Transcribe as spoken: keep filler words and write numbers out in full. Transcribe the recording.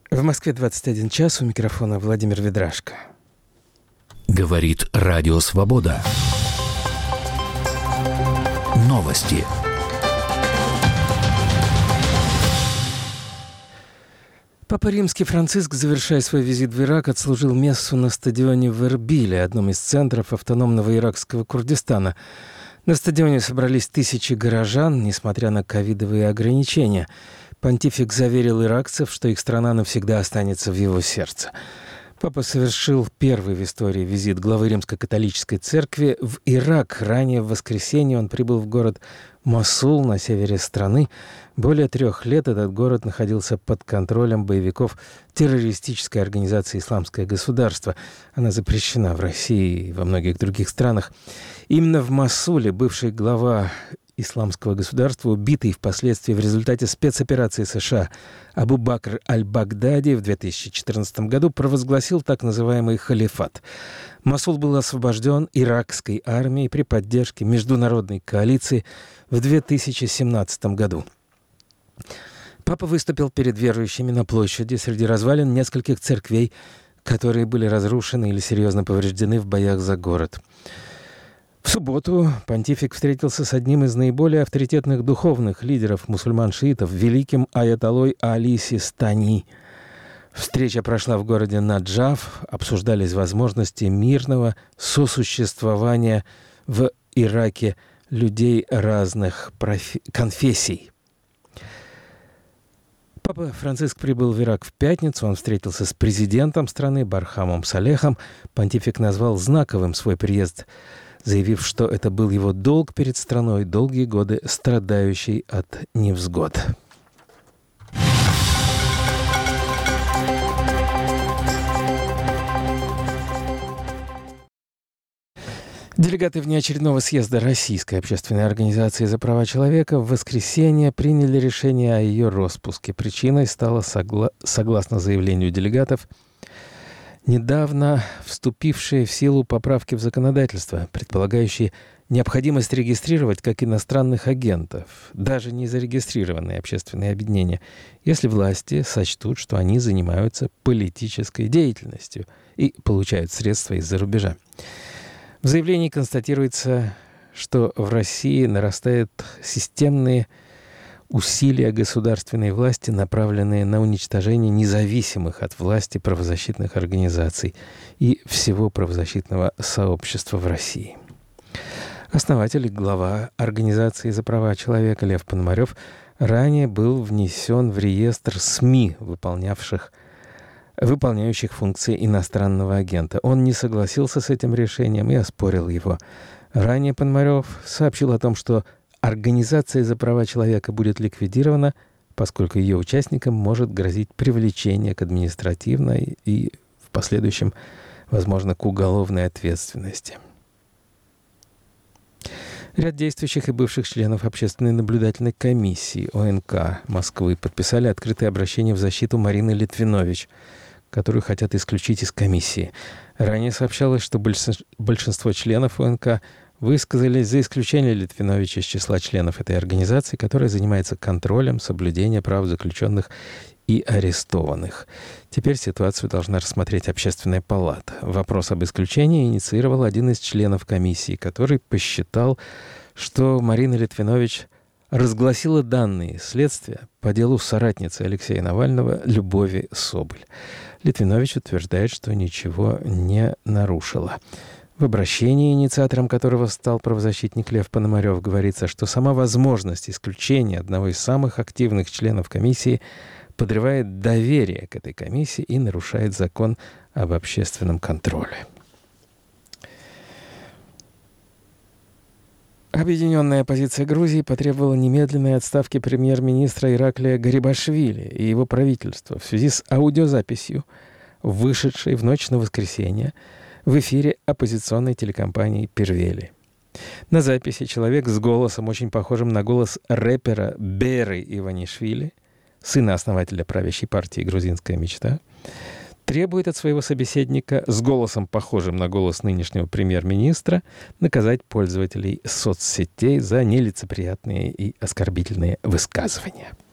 В Москве двадцать один час, у микрофона Владимир Ведрашко. Говорит Радио Свобода. Новости. Папа Римский Франциск, завершая свой визит в Ирак, отслужил мессу на стадионе в Эрбиле, одном из центров автономного иракского Курдистана. На стадионе собрались тысячи горожан, несмотря на ковидовые ограничения. Понтифик заверил иракцев, что их страна навсегда останется в его сердце. Папа совершил первый в истории визит главы Римско-католической церкви в Ирак. Ранее в воскресенье он прибыл в город Мосул на севере страны. Более трех лет этот город находился под контролем боевиков террористической организации «Исламское государство». Она запрещена в России и во многих других странах. Именно в Мосуле бывший глава Исламского государства, убитый впоследствии в результате спецоперации США Абу Бакр аль-Багдади в две тысячи четырнадцатом году провозгласил так называемый халифат. Мосул был освобожден иракской армией при поддержке международной коалиции в две тысячи семнадцатом году. Папа выступил перед верующими на площади среди развалин нескольких церквей, которые были разрушены или серьезно повреждены в боях за город. В субботу понтифик встретился с одним из наиболее авторитетных духовных лидеров мусульман-шиитов, великим аятоллой Али Систани. Встреча прошла в городе Наджаф, обсуждались возможности мирного сосуществования в Ираке людей разных профи- конфессий. Папа Франциск прибыл в Ирак в пятницу. Он встретился с президентом страны Бархамом Салехом. Понтифик назвал знаковым свой приезд, заявив, что это был его долг перед страной, долгие годы страдающей от невзгод. Делегаты внеочередного съезда Российской общественной организации за права человека в воскресенье приняли решение о ее распуске. Причиной стало, согла- согласно заявлению делегатов, недавно вступившие в силу поправки в законодательство, предполагающие необходимость регистрировать как иностранных агентов, даже не зарегистрированные общественные объединения, если власти сочтут, что они занимаются политической деятельностью и получают средства из-за рубежа. В заявлении констатируется, что в России нарастают системные усилия государственной власти, направленные на уничтожение независимых от власти правозащитных организаций и всего правозащитного сообщества в России. Основатель и глава Организации за права человека Лев Пономарев ранее был внесен в реестр СМИ, выполнявших, выполняющих функции иностранного агента. Он не согласился с этим решением и оспорил его. Ранее Пономарев сообщил о том, что Организация за права человека будет ликвидирована, поскольку ее участникам может грозить привлечение к административной и в последующем, возможно, к уголовной ответственности. Ряд действующих и бывших членов Общественной наблюдательной комиссии О Н К Москвы подписали открытое обращение в защиту Марины Литвинович, которую хотят исключить из комиссии. Ранее сообщалось, что большинство членов О Н К высказались за исключение Литвиновича из числа членов этой организации, которая занимается контролем соблюдения прав заключенных и арестованных. Теперь ситуацию должна рассмотреть Общественная палата. Вопрос об исключении инициировал один из членов комиссии, который посчитал, что Марина Литвинович разгласила данные следствия по делу соратницы Алексея Навального Любови Соболь. Литвинович утверждает, что ничего не нарушила. В обращении, инициатором которого стал правозащитник Лев Пономарев, говорится, что сама возможность исключения одного из самых активных членов комиссии подрывает доверие к этой комиссии и нарушает закон об общественном контроле. Объединенная оппозиция Грузии потребовала немедленной отставки премьер-министра Ираклия Гарибашвили и его правительства в связи с аудиозаписью, вышедшей в ночь на воскресенье в эфире оппозиционной телекомпании «Первели». На записи человек с голосом, очень похожим на голос рэпера Беры Иванишвили, сына основателя правящей партии «Грузинская мечта», требует от своего собеседника с голосом, похожим на голос нынешнего премьер-министра, наказать пользователей соцсетей за нелицеприятные и оскорбительные высказывания.